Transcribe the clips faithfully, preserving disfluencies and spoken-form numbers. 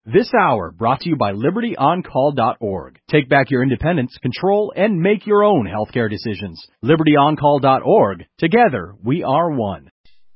This hour brought to you by Liberty On Call dot org. Take back your independence, control, and make your own healthcare decisions. Liberty On Call dot org. Together, we are one.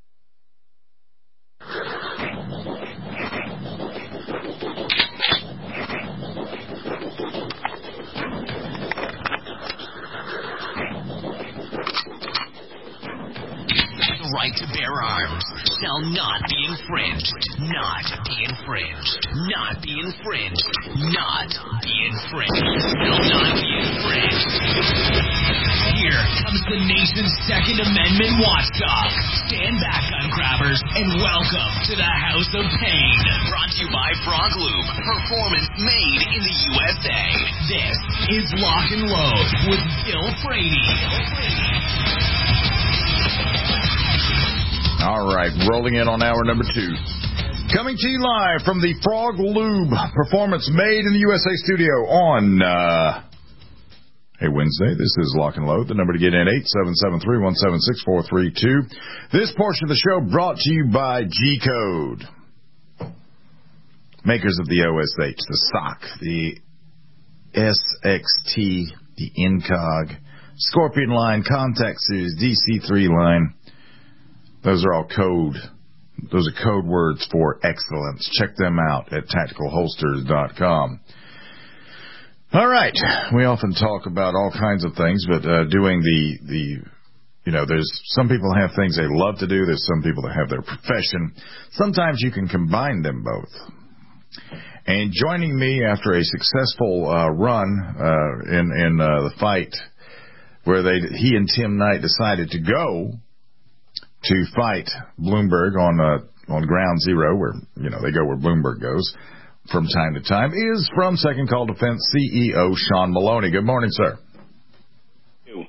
The right to bear arms shall not be infringed. Not be infringed. Not be infringed. Not be infringed. Shall not be infringed. Here comes the nation's Second Amendment watchdog. Stand back, gun grabbers, and welcome to the House of Pain. Brought to you by Frog Lube. Performance made in the U S A. This is Lock and Load with Bill Frady. Bill Frady. All right, rolling in on hour number two. Coming to you live from the Frog Lube Performance Made in the U S A studio on uh, a Wednesday. This is Lock and Load. The number to get in, eight seven seven, three one seven, six four three two. This portion of the show brought to you by G-Code. Makers of the O S H, the S O C, the S X T, the Incog, Scorpion line, Contact Series, D C three line. Those are all code. Those are code words for excellence. Check them out at tactical holsters dot com. All right. We often talk about all kinds of things, but uh, doing the, the, you know, there's some people have things they love to do. There's some people that have their profession. Sometimes you can combine them both. And joining me after a successful uh, run uh, in, in uh, the fight where they he and Tim Knight decided to go to fight Bloomberg on uh, on ground zero, where, you know, they go where Bloomberg goes from time to time, is from Second Call Defense C E O Sean Maloney. Good morning, sir. You.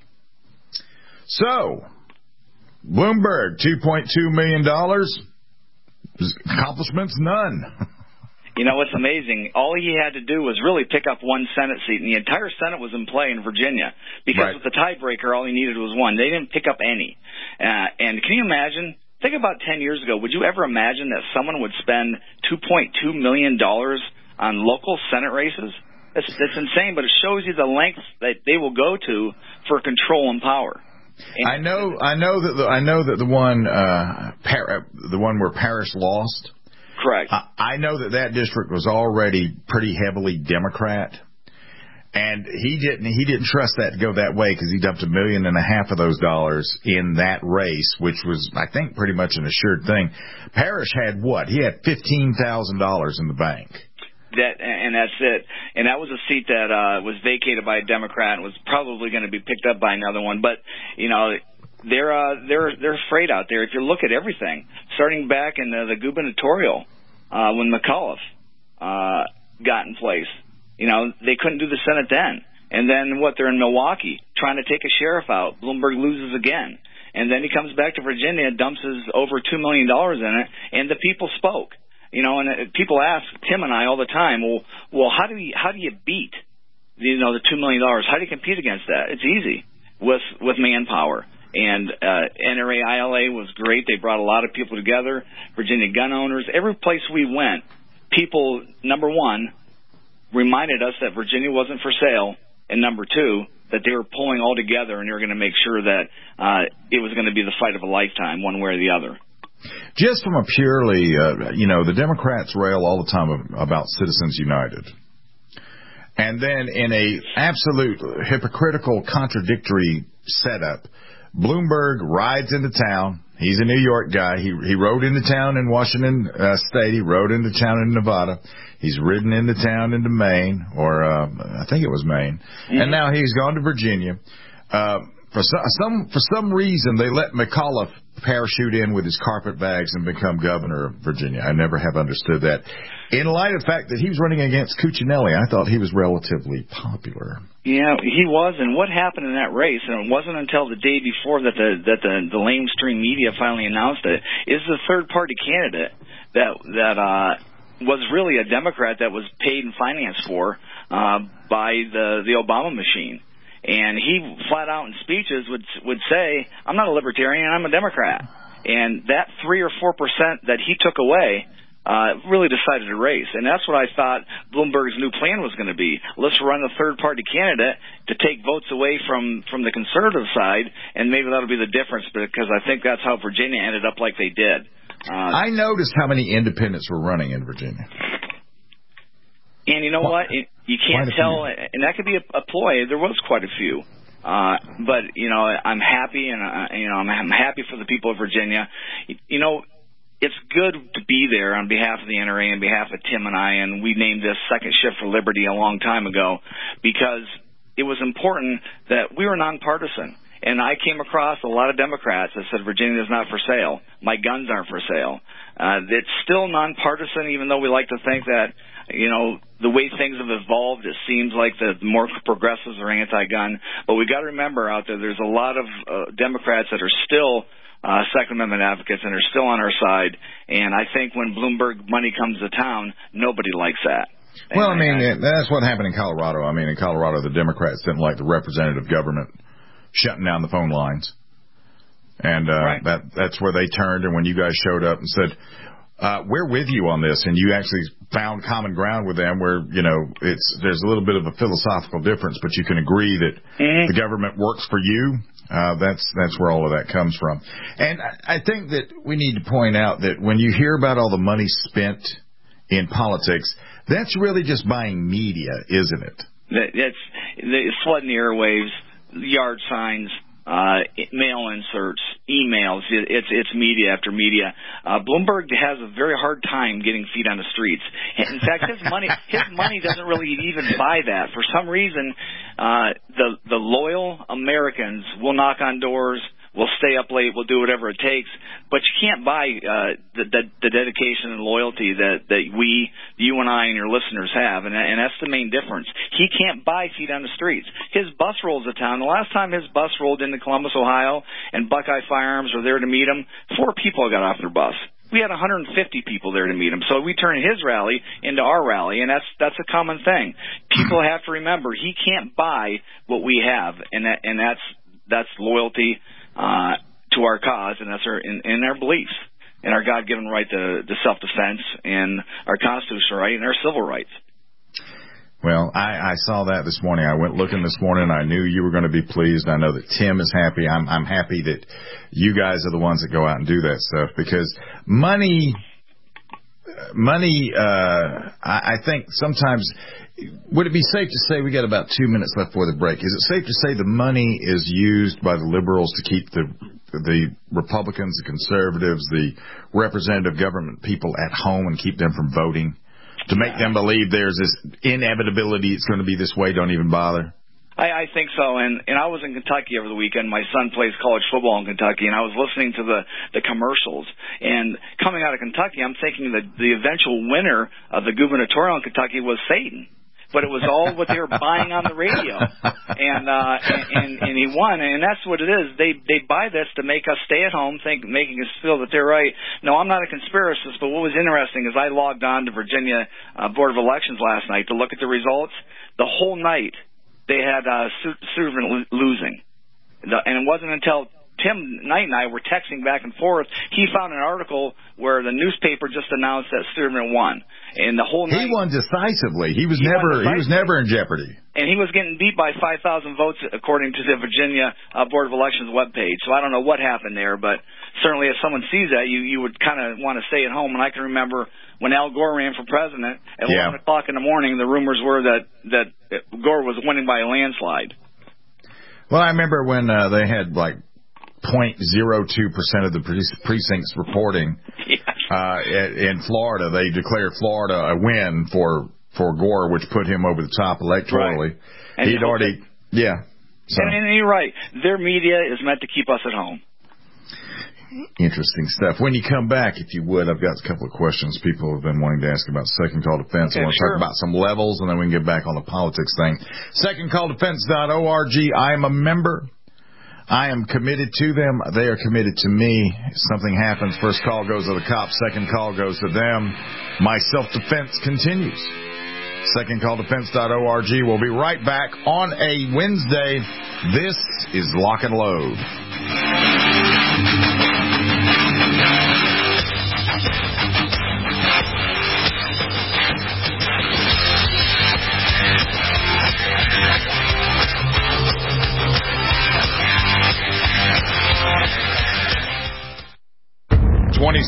So, Bloomberg, two point two million dollars. Accomplishments, none. You know, what's amazing, all he had to do was really pick up one Senate seat, and the entire Senate was in play in Virginia. Because right. with the tiebreaker, all he needed was one. They didn't pick up any. Uh, and can you imagine, think about ten years ago, would you ever imagine that someone would spend two point two million dollars on local Senate races? That's, that's insane, but it shows you the lengths that they will go to for control and power. And I know I know that the, I know that the one, uh, par- the one where Parrish lost, correct. I know that that district was already pretty heavily Democrat, and he didn't he didn't trust that to go that way because he dumped a million and a half of those dollars in that race, which was, I think, pretty much an assured thing. Parrish had what? He had fifteen thousand dollars in the bank. That and that's it. And that was a seat that uh, was vacated by a Democrat and was probably going to be picked up by another one. But you know, they're uh, they're they're afraid out there. If you look at everything, starting back in the, the gubernatorial, uh, when McAuliffe uh, got in place, you know, they couldn't do the Senate then. And then what? They're in Milwaukee trying to take a sheriff out. Bloomberg loses again, and then he comes back to Virginia, dumps his over two million dollars in it, and the people spoke. You know, and people ask Tim and I all the time, well, well, how do you how do you beat, you know, the two million dollars? How do you compete against that? It's easy with with manpower. And uh, N R A I L A was great. They brought a lot of people together. Virginia gun owners, every place we went, people, number one, reminded us that Virginia wasn't for sale, and number two, that they were pulling all together and they were going to make sure that uh, it was going to be the fight of a lifetime, one way or the other. Just from a purely, uh, you know, the Democrats rail all the time about Citizens United. And then in a absolute hypocritical, contradictory setup, Bloomberg rides into town. He's a New York guy. He he rode into town in Washington uh, State. He rode into town in Nevada. He's ridden into town into Maine, or uh, I think it was Maine. Mm-hmm. And now he's gone to Virginia. Uh, for some, some for some reason, they let McAuliffe parachute in with his carpet bags and become governor of Virginia. I never have understood that. In light of the fact that he was running against Cuccinelli, I thought he was relatively popular. Yeah, he was. And what happened in that race, and it wasn't until the day before that the that the, the lamestream media finally announced it, is the third-party candidate that that uh, was really a Democrat that was paid and financed for uh, by the, the Obama machine. And he flat out in speeches would would say, I'm not a libertarian, I'm a Democrat. And that three or four percent that he took away uh, really decided to race. And that's what I thought Bloomberg's new plan was going to be. Let's run a third-party candidate to take votes away from, from the conservative side, and maybe that'll be the difference, because I think that's how Virginia ended up like they did. Uh, I noticed how many independents were running in Virginia. And you know what? It, you can't tell, and that could be a, a ploy. There was quite a few. Uh, but, you know, I'm happy, and, uh, you know, I'm, I'm happy for the people of Virginia. You, you know, it's good to be there on behalf of the N R A, on behalf of Tim and I, and we named this Second Shift for Liberty a long time ago because it was important that we were nonpartisan. And I came across a lot of Democrats that said Virginia is not for sale. My guns aren't for sale. Uh, it's still nonpartisan, even though we like to think that, you know, the way things have evolved, it seems like the more progressives are anti-gun. But we got to remember out there, there's a lot of uh, Democrats that are still uh, Second Amendment advocates and are still on our side. And I think when Bloomberg money comes to town, nobody likes that. Well, I mean, I, that's what happened in Colorado. I mean, in Colorado, the Democrats didn't like the representative government shutting down the phone lines. And uh, right. that that's where they turned. And when you guys showed up and said, uh, we're with you on this, and you actually found common ground with them where, you know, it's there's a little bit of a philosophical difference, but you can agree that mm-hmm. the government works for you. Uh, that's that's where all of that comes from. And I, I think that we need to point out that when you hear about all the money spent in politics, that's really just buying media, isn't it? It's, it's flooding the airwaves, yard signs, uh, mail inserts, emails. It's it's media after media. Uh, Bloomberg has a very hard time getting feet on the streets. In fact, his money his money doesn't really even buy that. For some reason, uh, the the loyal Americans will knock on doors. We'll stay up late. We'll do whatever it takes. But you can't buy uh, the, the, the dedication and loyalty that, that we, you and I and your listeners have, and, and that's the main difference. He can't buy feet on the streets. His bus rolls to town. The last time his bus rolled into Columbus, Ohio, and Buckeye Firearms were there to meet him, four people got off their bus. We had one hundred fifty people there to meet him. So we turned his rally into our rally, and that's that's a common thing. People have to remember he can't buy what we have, and that, and that's that's loyalty Uh, to our cause, and that's our in, in our beliefs, and our God-given right to, to self-defense, and our constitutional right, and our civil rights. Well, I, I saw that this morning. I went looking this morning. I knew you were going to be pleased. I know that Tim is happy. I'm, I'm happy that you guys are the ones that go out and do that stuff, because money, money. Uh, I, I think sometimes. Would it be safe to say, we got about two minutes left before the break, is it safe to say the money is used by the liberals to keep the the Republicans, the conservatives, the representative government people at home and keep them from voting, to make them believe there's this inevitability, it's going to be this way, don't even bother? I, I think so, and, and I was in Kentucky over the weekend. My son plays college football in Kentucky, and I was listening to the, the commercials. And coming out of Kentucky, I'm thinking that the eventual winner of the gubernatorial in Kentucky was Satan. But it was all what they were buying on the radio, and uh, and, and he won, and that's what it is. They they buy this to make us stay at home, think making us feel that they're right. No, I'm not a conspiracist, but what was interesting is I logged on to Virginia uh, Board of Elections last night to look at the results. The whole night they had uh, Studerman losing, the, and it wasn't until Tim Knight and I were texting back and forth, he found an article where the newspaper just announced that Studerman won. And the whole night, he won decisively. He was he never he was never in jeopardy. And he was getting beat by five thousand votes, according to the Virginia uh, Board of Elections webpage. So I don't know what happened there, but certainly if someone sees that, you you would kind of want to stay at home. And I can remember when Al Gore ran for president at yeah. eleven o'clock in the morning, the rumors were that that Gore was winning by a landslide. Well, I remember when uh, they had like zero point zero two percent of the precincts reporting yeah. uh, in Florida. They declared Florida a win for, for Gore, which put him over the top electorally. Right. He'd already, yeah. So. And, and you're right. Their media is meant to keep us at home. Interesting stuff. When you come back, if you would, I've got a couple of questions people have been wanting to ask about Second Call Defense. Okay, I want to sure. talk about some levels, and then we can get back on the politics thing. second call defense dot org. I am a member. I am committed to them. They are committed to me. If something happens, first call goes to the cops, second call goes to them. My self-defense continues. second call defense dot org. We'll be right back on a Wednesday. This is Lock and Load.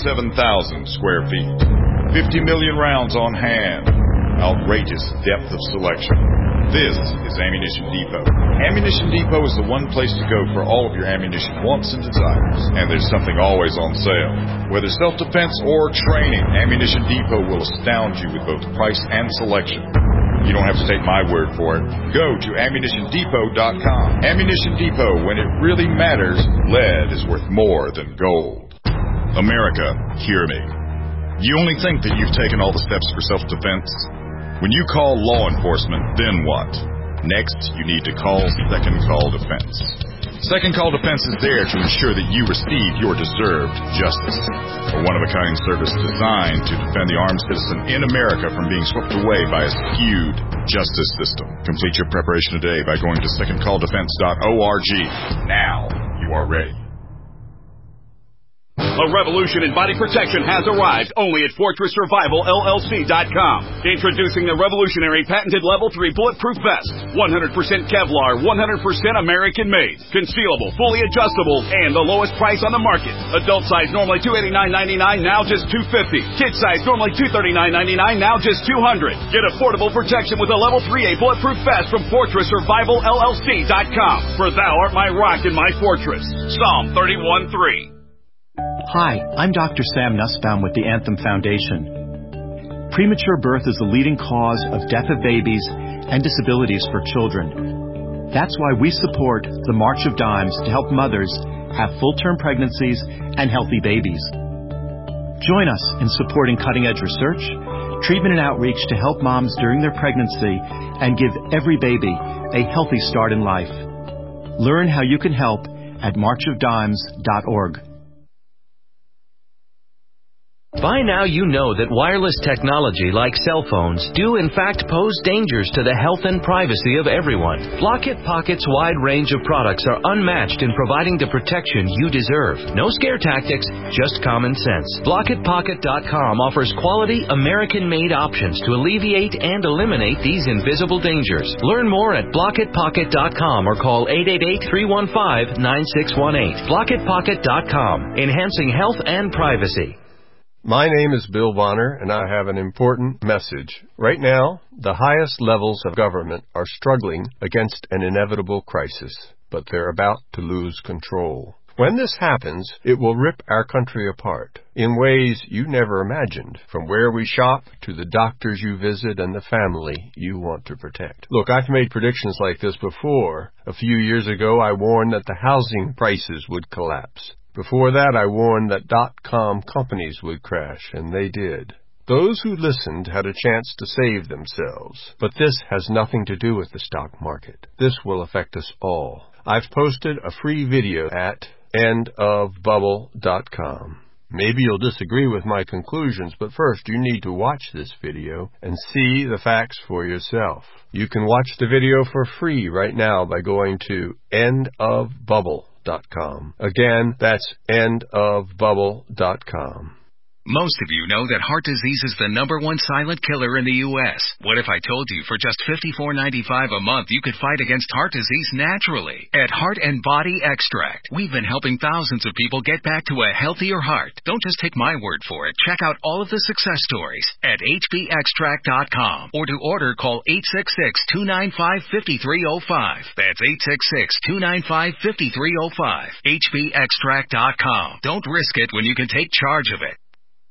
thirty-seven thousand square feet. fifty million rounds on hand. Outrageous depth of selection. This is Ammunition Depot. Ammunition Depot is the one place to go for all of your ammunition wants and desires. And there's something always on sale. Whether self-defense or training, Ammunition Depot will astound you with both price and selection. You don't have to take my word for it. Go to ammunition depot dot com. Ammunition Depot, when it really matters, lead is worth more than gold. America, hear me. You only think that you've taken all the steps for self-defense? When you call law enforcement, then what? Next, you need to call Second Call Defense. Second Call Defense is there to ensure that you receive your deserved justice. A one-of-a-kind service designed to defend the armed citizen in America from being swept away by a skewed justice system. Complete your preparation today by going to second call defense dot org. Now you are ready. A revolution in body protection has arrived only at Fortress Survival L L C dot com. Introducing the revolutionary patented Level three Bulletproof Vest. one hundred percent Kevlar, one hundred percent American-made. Concealable, fully adjustable, and the lowest price on the market. Adult size normally two hundred eighty-nine ninety-nine, now just two hundred fifty dollars. Kid size normally two hundred thirty-nine ninety-nine, now just two hundred dollars. Get affordable protection with a Level three A Bulletproof Vest from Fortress Survival L L C dot com. For thou art my rock and my fortress. Psalm thirty-one three. Hi, I'm Doctor Sam Nussbaum with the Anthem Foundation. Premature birth is the leading cause of death of babies and disabilities for children. That's why we support the March of Dimes to help mothers have full-term pregnancies and healthy babies. Join us in supporting cutting-edge research, treatment and outreach to help moms during their pregnancy and give every baby a healthy start in life. Learn how you can help at march of dimes dot org. By now you know that wireless technology like cell phones do in fact pose dangers to the health and privacy of everyone. Block-It Pocket's wide range of products are unmatched in providing the protection you deserve. No scare tactics, just common sense. block it pocket dot com offers quality American-made options to alleviate and eliminate these invisible dangers. Learn more at block it pocket dot com or call eight eight eight, three one five, nine six one eight. block it pocket dot com, enhancing health and privacy. My name is Bill Bonner, and I have an important message. Right now, the highest levels of government are struggling against an inevitable crisis, but they're about to lose control. When this happens, it will rip our country apart in ways you never imagined, from where we shop to the doctors you visit and the family you want to protect. Look, I've made predictions like this before. A few years ago, I warned that the housing prices would collapse. Before that, I warned that dot-com companies would crash, and they did. Those who listened had a chance to save themselves. But this has nothing to do with the stock market. This will affect us all. I've posted a free video at end of bubble dot com. Maybe you'll disagree with my conclusions, but first you need to watch this video and see the facts for yourself. You can watch the video for free right now by going to end of bubble dot com. Again, that's end of bubble dot com. Most of you know that heart disease is the number one silent killer in the U S What if I told you for just fifty-four ninety-five a month you could fight against heart disease naturally? At Heart and Body Extract, we've been helping thousands of people get back to a healthier heart. Don't just take my word for it. Check out all of the success stories at H B extract dot com, or to order, call eight six six, two nine five, five three zero five. That's eight six six, two nine five, five three zero five. H B extract dot com. Don't risk it when you can take charge of it.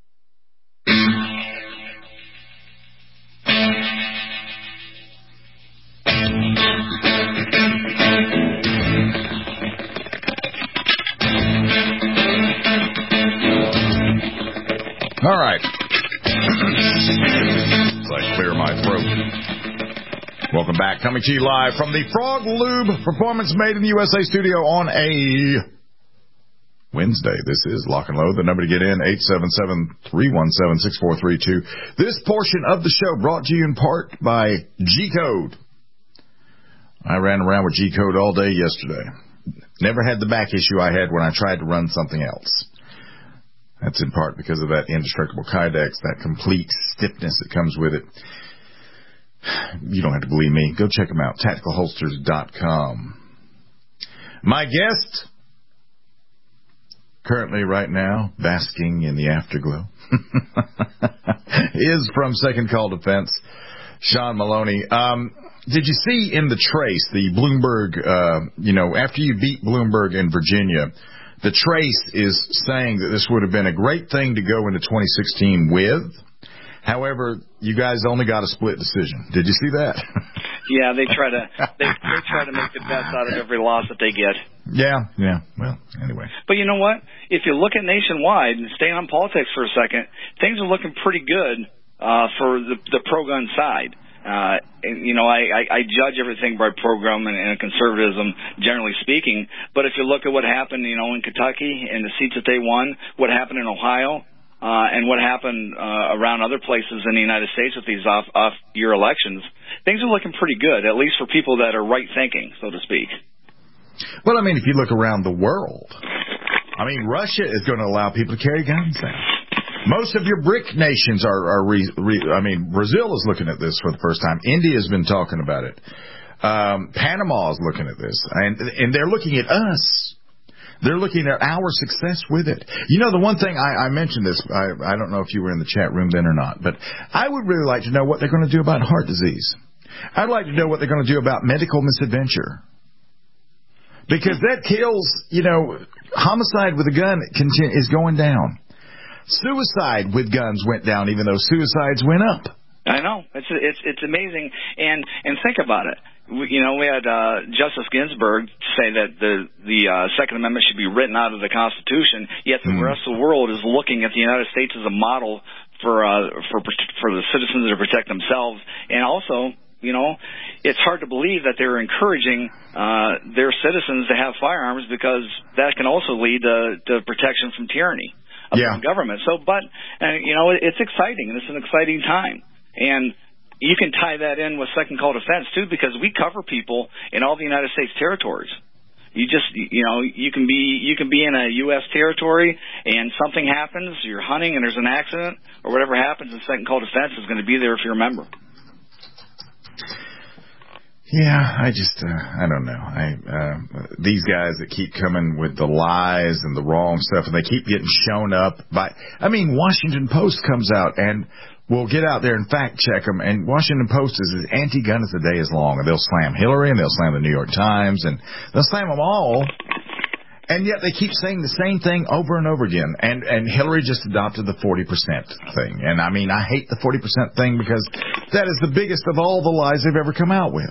All right. As I clear my throat. Welcome back. Coming to you live from the Frog Lube Performance Made in the U S A studio on a Wednesday. This is Lock and Load. The number to get in, eight seven seven, three one seven, six four three two. This portion of the show brought to you in part by G-Code. I ran around with G-Code all day yesterday. Never had the back issue I had when I tried to run something else. That's in part because of that indestructible Kydex, that complete stiffness that comes with it. You don't have to believe me. Go check them out, tactical holsters dot com. My guest currently right now basking in the afterglow, is from Second Call Defense, Sean Maloney. Um, did you see in the Trace, the Bloomberg, uh, you know, after you beat Bloomberg in Virginia, the Trace is saying that this would have been a great thing to go into twenty sixteen with. However, you guys only got a split decision. Did you see that? Yeah, they try to they, they try to make the best out of every loss that they get. Yeah, yeah. Well, anyway. But you know what? If you look at nationwide and stay on politics for a second, things are looking pretty good uh, for the, the pro-gun side. Uh, and, you know, I, I, I judge everything by pro-gun and, and conservatism, generally speaking. But if you look at what happened, you know, in Kentucky and the seats that they won, what happened in Ohio, uh, and what happened uh, around other places in the United States with these off, off-year elections, things are looking pretty good, at least for people that are right-thinking, so to speak. Well, I mean, if you look around the world, I mean, Russia is going to allow people to carry guns now. Most of your BRIC nations are, are re, re, I mean, Brazil is looking at this for the first time. India has been talking about it. Um, Panama is looking at this. And, and they're looking at us. They're looking at our success with it. You know, the one thing, I, I mentioned this, I, I don't know if you were in the chat room then or not, but I would really like to know what they're going to do about heart disease. I'd like to know what they're going to do about medical misadventure. Because that kills, you know, homicide with a gun is going down. Suicide with guns went down, even though suicides went up. I know. It's it's it's amazing. And and think about it. We, you know, we had uh, Justice Ginsburg say that the the uh, Second Amendment should be written out of the Constitution. Yet the mm. rest of the world is looking at the United States as a model for uh, for for the citizens to protect themselves. And also, you know, it's hard to believe that they're encouraging uh, their citizens to have firearms, because that can also lead to, to protection from tyranny. Yeah. Government. So, but, uh, you know, it's exciting, and it's an exciting time. And you can tie that in with Second Call Defense, too, because we cover people in all the United States territories. You just, you know, you can be you can be in a U S territory and something happens, you're hunting and there's an accident or whatever happens, and Second Call Defense is going to be there if you're a member. Yeah, I just, uh, I don't know. I uh, these guys that keep coming with the lies and the wrong stuff, and they keep getting shown up by, I mean, Washington Post comes out and will get out there and fact check them, and Washington Post is as anti-gun as the day is long, and they'll slam Hillary, and they'll slam the New York Times, and they'll slam them all, and yet they keep saying the same thing over and over again, and, and Hillary just adopted the forty percent thing, and I mean, I hate the forty percent thing, because that is the biggest of all the lies they've ever come out with.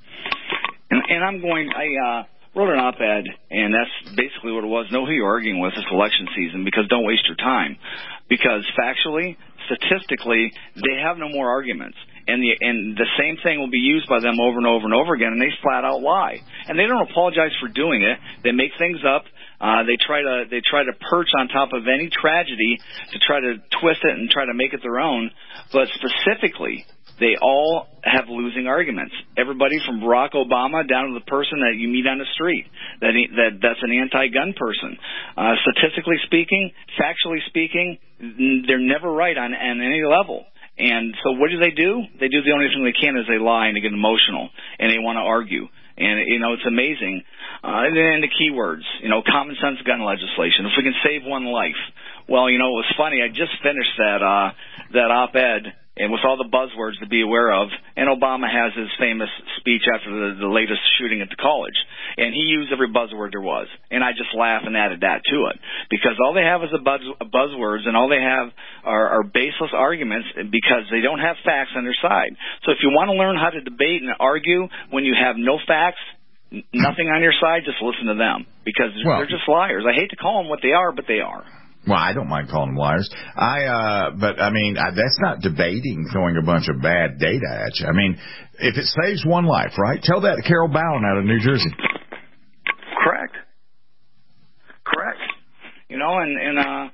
And, and I'm going, I uh, wrote an op-ed, and that's basically what it was. Know who you're arguing with this election season, because don't waste your time. Because factually, statistically, they have no more arguments. And the, and the same thing will be used by them over and over and over again, and they flat out lie. And they don't apologize for doing it. They make things up. Uh, they try to they try to perch on top of any tragedy to try to twist it and try to make it their own. But specifically, they all have losing arguments. Everybody from Barack Obama down to the person that you meet on the street, that that that's an anti-gun person. Uh, statistically speaking, factually speaking, they're never right on, on any level. And so what do they do? They do the only thing they can is they lie and they get emotional and they want to argue. And, you know, it's amazing. Uh, and then the keywords, you know, common sense gun legislation. If we can save one life. Well, you know, it was funny. I just finished that uh, that op-ed, and with all the buzzwords to be aware of, and Obama has his famous speech after the, the latest shooting at the college, and he used every buzzword there was, and I just laughed and added that to it, because all they have is a buzz, buzzwords, and all they have are, are baseless arguments, because they don't have facts on their side. So if you want to learn how to debate and argue when you have no facts, nothing on your side, just listen to them, because well, they're just liars. I hate to call them what they are, but they are. Well, I don't mind calling them liars. I, uh, but I mean, I, that's not debating throwing a bunch of bad data at you. I mean, if it saves one life, right? Tell that to Carol Bowen out of New Jersey. Correct. Correct. You know, and, and, uh,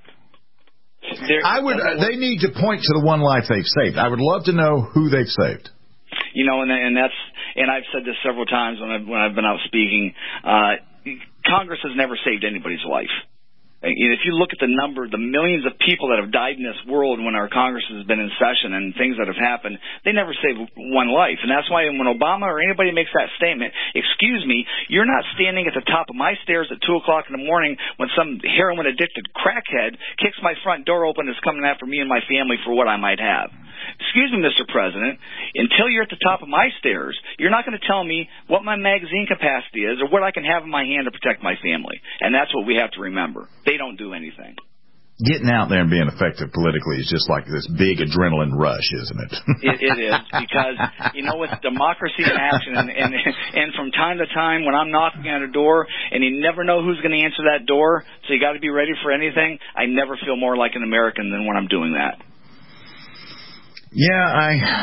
I would, uh, they need to point to the one life they've saved. I would love to know who they've saved. You know, and, and that's, and I've said this several times when I've, when I've been out speaking, uh, Congress has never saved anybody's life. If you look at the number, the millions of people that have died in this world when our Congress has been in session and things that have happened, they never save one life. And that's why when Obama or anybody makes that statement, excuse me, you're not standing at the top of my stairs at two o'clock in the morning when some heroin-addicted crackhead kicks my front door open and is coming after me and my family for what I might have. Excuse me, Mister President, until you're at the top of my stairs, you're not going to tell me what my magazine capacity is or what I can have in my hand to protect my family. And that's what we have to remember. They don't do anything. Getting out there and being effective politically is just like this big adrenaline rush, isn't it? it, it is, because, you know, it's democracy in action. And, and, and from time to time when I'm knocking at a door and you never know who's going to answer that door, so you got to be ready for anything, I never feel more like an American than when I'm doing that. Yeah,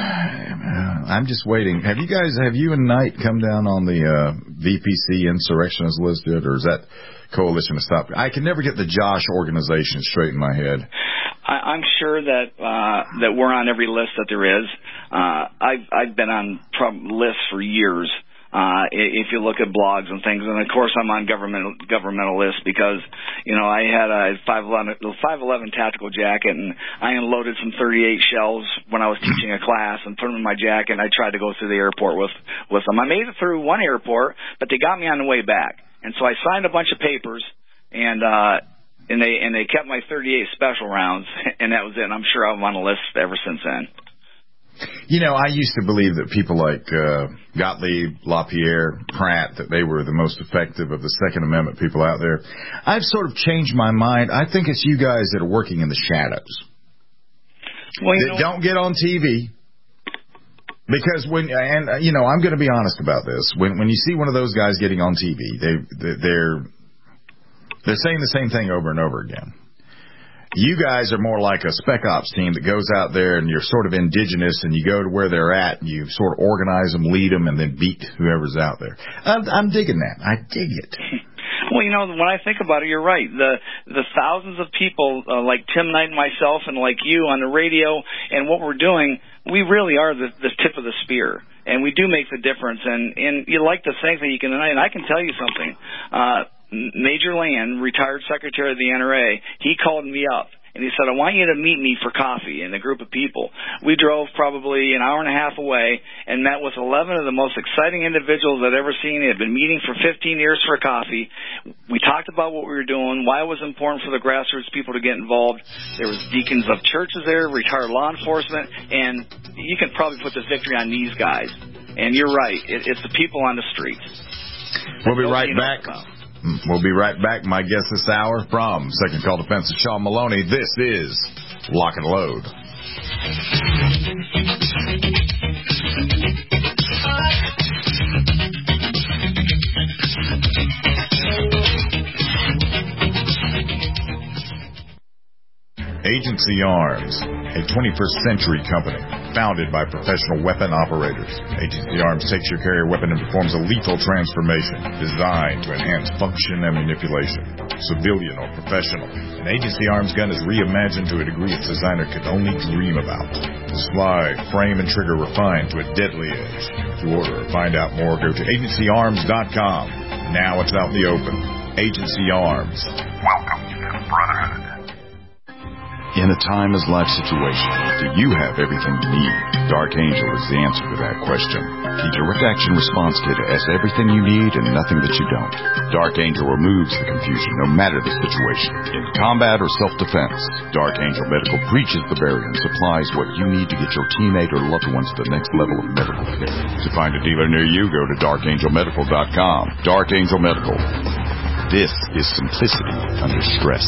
I, I'm just waiting. Have you guys, have you and Knight come down on the uh, V P C insurrectionist list yet, or is that Coalition to Stop? I can never get the Josh organization straight in my head. I, I'm sure that uh, that we're on every list that there is. Uh, I've I've been on prob- lists for years. Uh, if you look at blogs and things, and of course I'm on governmental governmental lists because, you know, I had a five eleven tactical jacket and I unloaded some thirty-eight shells when I was teaching a class and put them in my jacket, and I tried to go through the airport with, with them. I made it through one airport, but they got me on the way back. And so I signed a bunch of papers, and uh, and they and they kept my thirty-eight special rounds, and that was it. And I'm sure I'm on a list ever since then. You know, I used to believe that people like uh, Gottlieb, LaPierre, Pratt, that they were the most effective of the Second Amendment people out there. I've sort of changed my mind. I think it's you guys that are working in the shadows. Well, you that know, don't get on T V. Because when, and uh, you know, I'm going to be honest about this. When when you see one of those guys getting on T V, they they're they're saying the same thing over and over again. You guys are more like a spec ops team that goes out there and you're sort of indigenous and you go to where they're at and you sort of organize them, lead them, and then beat whoever's out there. I'm, I'm digging that. I dig it. Well, you know, when I think about it, you're right. The the thousands of people uh, like Tim Knight and myself and like you on the radio and what we're doing, we really are the, the tip of the spear. And we do make the difference. And, and you like to think that you can, and I can tell you something. Uh, Major Land, retired secretary of the N R A, he called me up. And he said, I want you to meet me for coffee and a group of people. We drove probably an hour and a half away and met with eleven of the most exciting individuals I'd ever seen. They had been meeting for fifteen years for a coffee. We talked about what we were doing, why it was important for the grassroots people to get involved. There was deacons of churches there, retired law enforcement, and you can probably put the victory on these guys. And you're right. It, it's the people on the streets. We'll be right back. We'll be right back. My guest this hour from Second Call Defense, Sean Maloney. This is Lock and Load. Agency Arms, a twenty-first century company founded by professional weapon operators. Agency Arms takes your carrier weapon and performs a lethal transformation designed to enhance function and manipulation. Civilian or professional, an Agency Arms gun is reimagined to a degree its designer could only dream about. Slide, frame, and trigger refined to a deadly edge. To order or find out more, go to agency arms dot com. Now it's out in the open. Agency Arms. Welcome to the Brotherhood. In a timeless life situation, do you have everything you need? Dark Angel is the answer to that question. The direct action response kit has everything you need and nothing that you don't. Dark Angel removes the confusion no matter the situation. In combat or self-defense, Dark Angel Medical breaches the barrier and supplies what you need to get your teammate or loved ones to the next level of medical care. To find a dealer near you, go to dark angel medical dot com. Dark Angel Medical. This is simplicity under stress.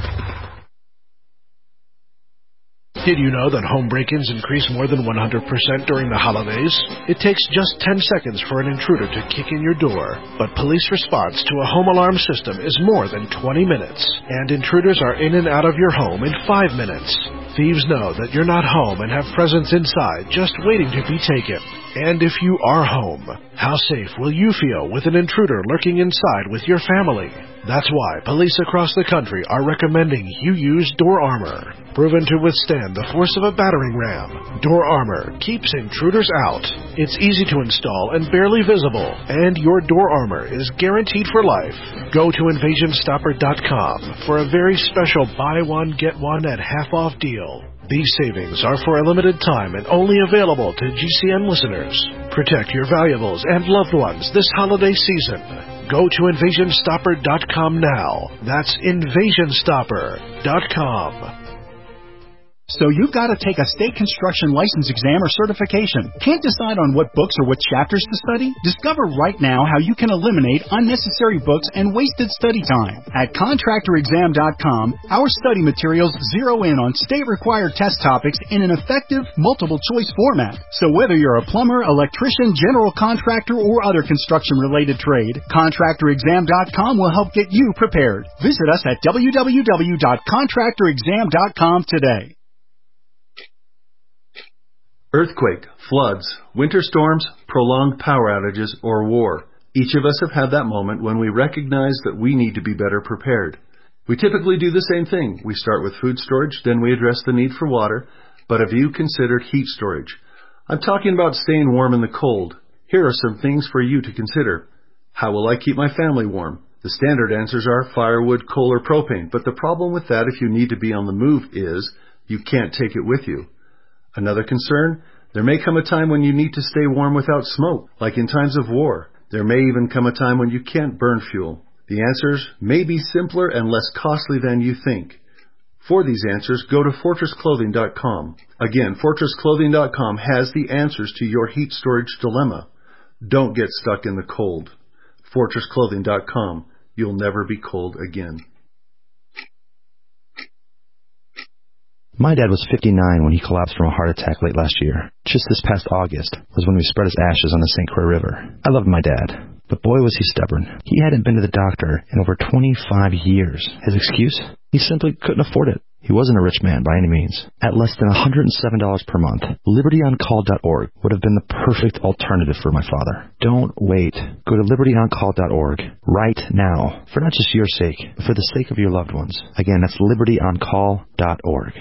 Did you know that home break-ins increase more than one hundred percent during the holidays? It takes just ten seconds for an intruder to kick in your door. But police response to a home alarm system is more than twenty minutes. And intruders are in and out of your home in five minutes. Thieves know that you're not home and have presents inside just waiting to be taken. And if you are home, How safe will you feel with an intruder lurking inside with your family? That's why police across the country are recommending you use Door Armor. Proven to withstand the force of a battering ram, Door Armor keeps intruders out. It's easy to install and barely visible, and your Door Armor is guaranteed for life. Go to invasion stopper dot com for a very special buy one, get one at half off deal. These savings are for a limited time and only available to G C N listeners. Protect your valuables and loved ones this holiday season. Go to invasion stopper dot com now. That's invasion stopper dot com. So you've got to take a state construction license exam or certification. Can't decide on what books or what chapters to study? Discover right now how you can eliminate unnecessary books and wasted study time. At contractor exam dot com, our study materials zero in on state-required test topics in an effective, multiple-choice format. So whether you're a plumber, electrician, general contractor, or other construction-related trade, contractor exam dot com will help get you prepared. Visit us at w w w dot contractor exam dot com today. Earthquake, floods, winter storms, prolonged power outages, or war. Each of us have had that moment when we recognize that we need to be better prepared. We typically do the same thing. We start with food storage, then we address the need for water. But have you considered heat storage? I'm talking about staying warm in the cold. Here are some things for you to consider. How will I keep my family warm? The standard answers are firewood, coal, or propane. But the problem with that if you need to be on the move is you can't take it with you. Another concern, there may come a time when you need to stay warm without smoke, like in times of war. There may even come a time when you can't burn fuel. The answers may be simpler and less costly than you think. For these answers, go to fortress clothing dot com. Again, fortress clothing dot com has the answers to your heat storage dilemma. Don't get stuck in the cold. fortress clothing dot com. You'll never be cold again. My dad was fifty-nine when he collapsed from a heart attack late last year. Just this past August was when we spread his ashes on the Saint Croix River. I loved my dad, but boy was he stubborn. He hadn't been to the doctor in over twenty-five years. His excuse? He simply couldn't afford it. He wasn't a rich man by any means. At less than one hundred seven dollars per month, liberty on call dot org would have been the perfect alternative for my father. Don't wait. Go to liberty on call dot org right now, for not just your sake, but for the sake of your loved ones. Again, that's liberty on call dot org.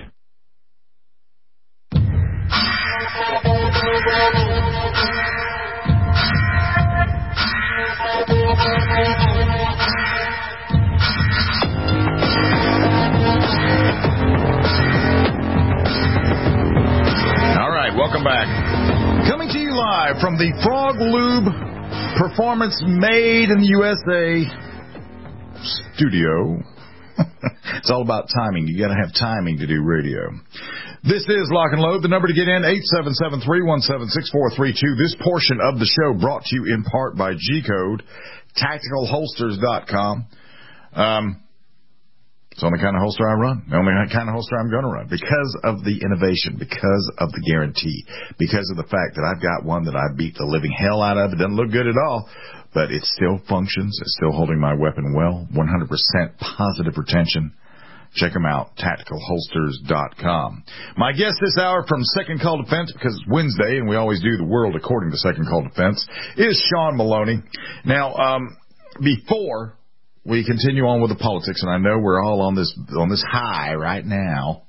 Welcome back. Coming to you live from the Frog Lube Performance Made in the U S A studio. It's all about timing. You got to have timing to do radio. This is Lock and Load. The number to get in, eight seven seven, three one seven, six four three two. This portion of the show brought to you in part by G-Code, tactical holsters dot com. Um... It's the only kind of holster I run. The only kind of holster I'm going to run. Because of the innovation. Because of the guarantee. Because of the fact that I've got one that I beat the living hell out of. It doesn't look good at all. But it still functions. It's still holding my weapon well. one hundred percent positive retention. Check them out. tactical holsters dot com. My guest this hour from Second Call Defense, because it's Wednesday and we always do the world according to Second Call Defense, is Sean Maloney. Now, um, before we continue on with the politics, and I know we're all on this on this high right now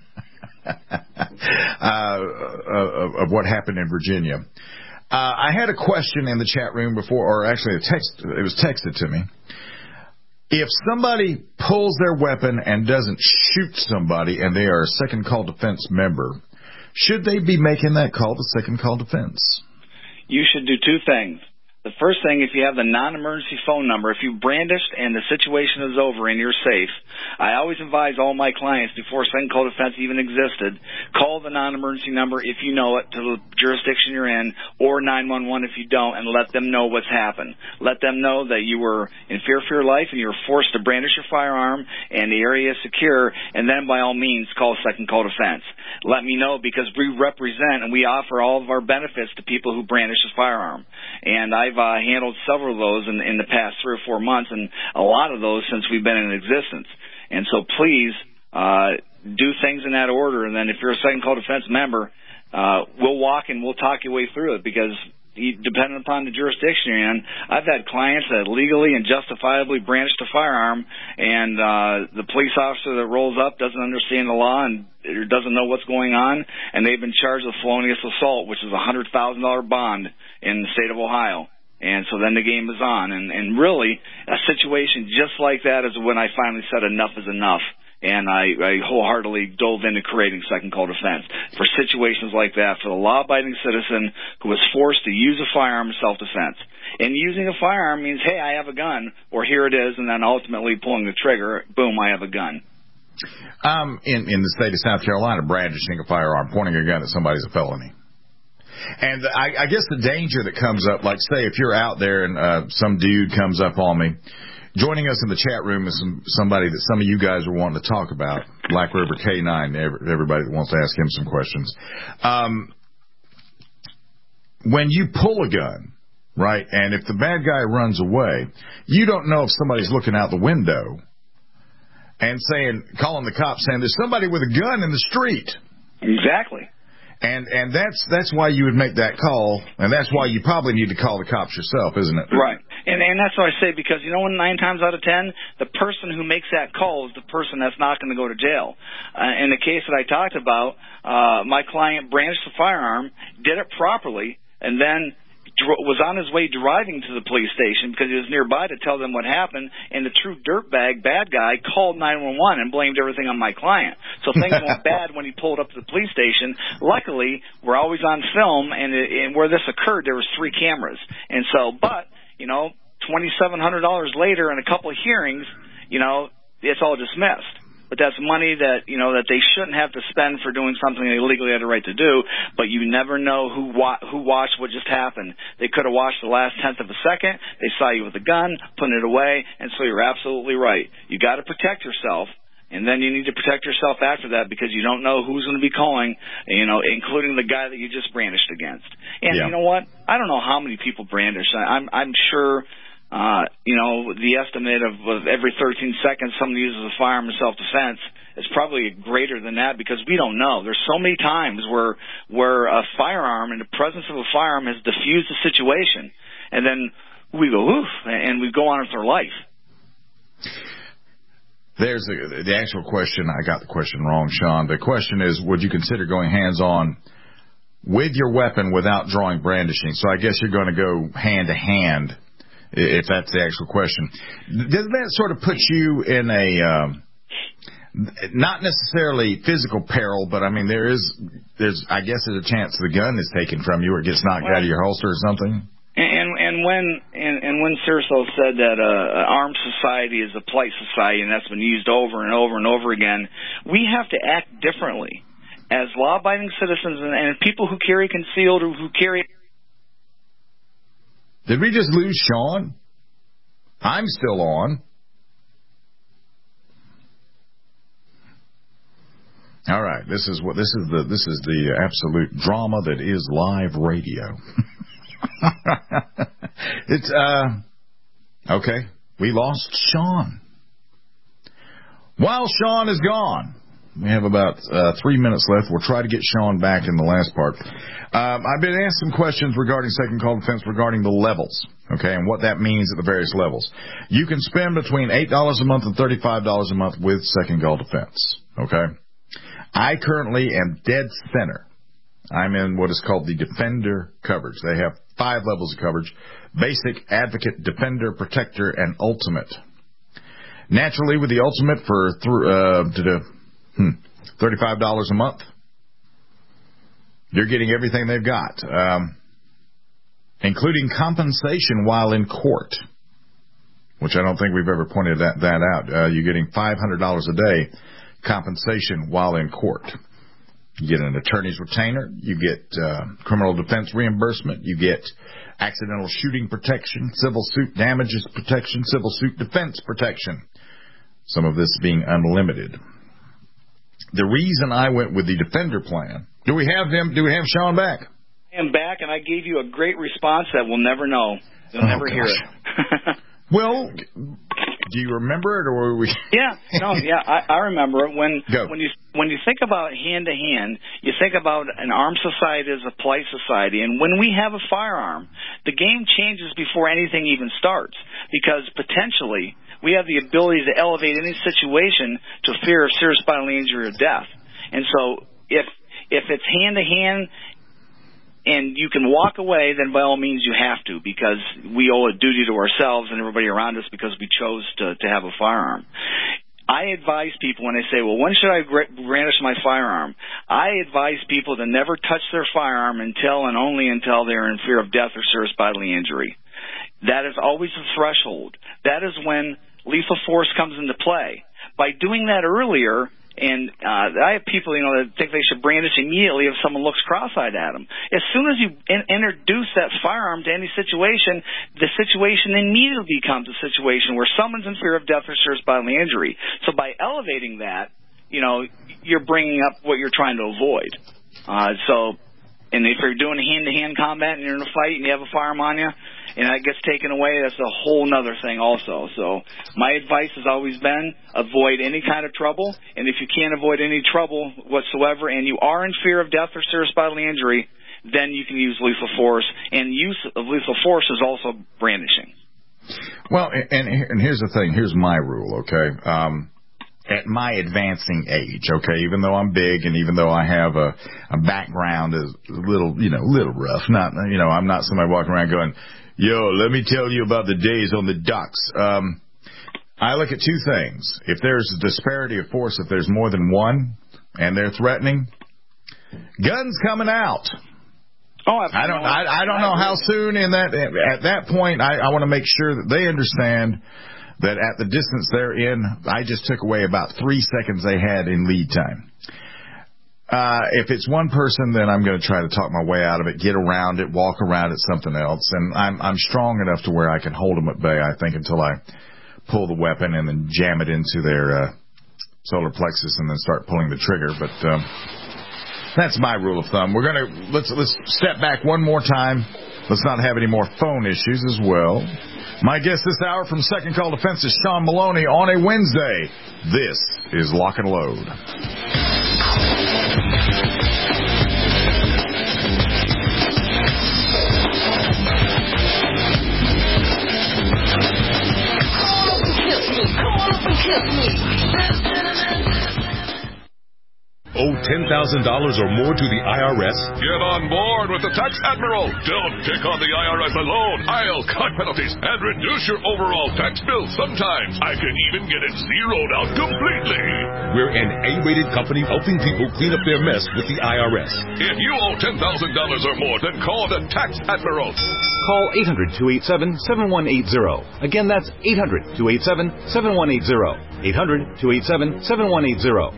uh, of, of what happened in Virginia. Uh, I had a question in the chat room before, or actually a text. It was texted to me. If somebody pulls their weapon and doesn't shoot somebody, and they are a Second Call Defense member, should they be making that call to Second Call Defense? You should do two things. The first thing, if you have the non-emergency phone number, if you brandished and the situation is over and you're safe, I always advise all my clients before Second Call Defense even existed, call the non-emergency number if you know it to the jurisdiction you're in, or nine one one if you don't, and let them know what's happened. Let them know that you were in fear for your life and you were forced to brandish your firearm and the area is secure, and then by all means call Second Call Defense. Let me know, because we represent and we offer all of our benefits to people who brandish a firearm. And I've uh, handled several of those in, in the past three or four months, and a lot of those since we've been in existence. And so please uh, do things in that order. And then if you're a Second Call Defense member, uh, we'll walk and we'll talk your way through it, because depending upon the jurisdiction you're in. I've had clients that legally and justifiably brandished a firearm, and uh, the police officer that rolls up doesn't understand the law and doesn't know what's going on, and they've been charged with felonious assault, which is a one hundred thousand dollars bond in the state of Ohio. And so then the game is on. And, and really, a situation just like that is when I finally said enough is enough. And I, I wholeheartedly dove into creating second call defense for situations like that, for the law-abiding citizen who is forced to use a firearm in self-defense. And using a firearm means, hey, I have a gun, or here it is, and then ultimately pulling the trigger, boom, I have a gun. Um, in, in the state of South Carolina, brandishing a firearm, pointing a gun at somebody is a felony. And I, I guess the danger that comes up, like say if you're out there and uh, some dude comes up on me, joining us in the chat room is some, somebody that some of you guys are wanting to talk about, Black River K nine, everybody that wants to ask him some questions. Um, when you pull a gun, right, and if the bad guy runs away, you don't know if somebody's looking out the window and saying, calling the cops, saying there's somebody with a gun in the street. Exactly. And and that's that's why you would make that call, and that's why you probably need to call the cops yourself, isn't it? Right. And and that's what I say, because, you know, when nine times out of ten, the person who makes that call is the person that's not going to go to jail. Uh, in the case that I talked about, uh, my client brandished the firearm, did it properly, and then was on his way driving to the police station because he was nearby to tell them what happened, and the true dirtbag bad guy called nine one one and blamed everything on my client. So things went bad when he pulled up to the police station. Luckily, we're always on film, and, it, and where this occurred, there was three cameras. And so, but, you know, twenty-seven hundred dollars later and a couple of hearings, you know, it's all dismissed. But that's money that, you know, that they shouldn't have to spend for doing something they legally had a right to do. But you never know who wa- who watched what just happened. They could have watched the last tenth of a second. They saw you with a gun, putting it away. And so you're absolutely right. You got to protect yourself. And then you need to protect yourself after that, because you don't know who's going to be calling, you know, including the guy that you just brandished against. And yeah. You know what? I don't know how many people brandish. I'm, I'm sure... Uh, you know, the estimate of, of every thirteen seconds somebody uses a firearm in self-defense is probably greater than that, because we don't know. There's so many times where where a firearm, in the presence of a firearm, has diffused the situation, and then we go, oof, and we go on with our life. There's a, the actual question. I got the question wrong, Sean. The question is, would you consider going hands-on with your weapon without drawing brandishing? So I guess you're going to go hand-to-hand, if that's the actual question. Doesn't that sort of put you in a, um, not necessarily physical peril, but I mean, there is, there's, I guess there's a chance the gun is taken from you or gets knocked well, out of your holster or something? And and when and, and when Cirso said that uh, an armed society is a polite society, and that's been used over and over and over again, we have to act differently as law-abiding citizens and, and people who carry concealed or who carry... Did we just lose Sean? I'm still on. All right, this is what this is the this is the absolute drama that is live radio. It's uh okay. We lost Sean. While Sean is gone, we have about uh, three minutes left. We'll try to get Sean back in the last part. Um, I've been asked some questions regarding second call defense regarding the levels, okay, and what that means at the various levels. You can spend between eight dollars a month and thirty-five dollars a month with second call defense, okay? I currently am dead center. I'm in what is called the Defender coverage. They have five levels of coverage: Basic, Advocate, Defender, Protector, and Ultimate. Naturally, with the Ultimate for th- uh, to the, hmm, thirty-five dollars a month, you're getting everything they've got, um, including compensation while in court, which I don't think we've ever pointed that, that out. Uh, you're getting five hundred dollars a day compensation while in court. You get an attorney's retainer. You get uh, criminal defense reimbursement. You get accidental shooting protection, civil suit damages protection, civil suit defense protection, some of this being unlimited. The reason I went with the Defender plan, do we have him, do we have Sean back? I am back, and I gave you a great response that we'll never know. You'll oh, never gosh. hear it. Well, Do you remember it, or were we? Yeah, no, yeah, I, I remember it. When Go. when you when you think about hand to hand, you think about an armed society as a polite society, and when we have a firearm, the game changes before anything even starts, because potentially we have the ability to elevate any situation to fear of serious bodily injury or death. And so, if if it's hand to hand, and you can walk away, then by all means you have to, because we owe a duty to ourselves and everybody around us because we chose to, to have a firearm. I advise people when they say, well, when should I brandish my firearm? I advise people to never touch their firearm until and only until they're in fear of death or serious bodily injury. That is always the threshold. That is when lethal force comes into play. By doing that earlier, and uh, I have people, you know, that think they should brandish immediately if someone looks cross-eyed at them. As soon as you in- introduce that firearm to any situation, the situation immediately becomes a situation where someone's in fear of death or serious bodily injury. So by elevating that, you know, you're bringing up what you're trying to avoid. Uh, so, and if you're doing hand-to-hand combat and you're in a fight and you have a firearm on you, and that gets taken away, that's a whole other thing also. So my advice has always been avoid any kind of trouble, and if you can't avoid any trouble whatsoever and you are in fear of death or serious bodily injury, then you can use lethal force, and use of lethal force is also brandishing. Well, and, and here's the thing. Here's my rule, okay? Um, at my advancing age, okay, even though I'm big and even though I have a, a background as a little, you know, little rough, not, you know, I'm not somebody walking around going, yo, let me tell you about the days on the docks. Um, I look at two things. If there's a disparity of force, if there's more than one and they're threatening, guns coming out. Oh, I don't. I, I don't know how soon in that. At that point, I, I want to make sure that they understand that at the distance they're in, I just took away about three seconds they had in lead time. Uh, if it's one person, then I'm going to try to talk my way out of it, get around it, walk around it, something else. And I'm, I'm strong enough to where I can hold them at bay, I think, until I pull the weapon and then jam it into their uh, solar plexus and then start pulling the trigger. But um, that's my rule of thumb. We're going to let's let's step back one more time. Let's not have any more phone issues as well. My guest this hour from Second Call Defense is Sean Maloney on a Wednesday. This is Lock and Load. Owe ten thousand dollars or more to the I R S? Get on board with the Tax Admiral. Don't take on the I R S alone. I'll cut penalties and reduce your overall tax bill. Sometimes I can even get it zeroed out completely. We're an A-rated company helping people clean up their mess with the I R S. If you owe ten thousand dollars or more, then call the Tax Admiral. Call eight hundred, two eight seven, seven one eight zero. Again, that's eight hundred, two eight seven, seven one eight zero. eight hundred, two eight seven, seven one eight zero.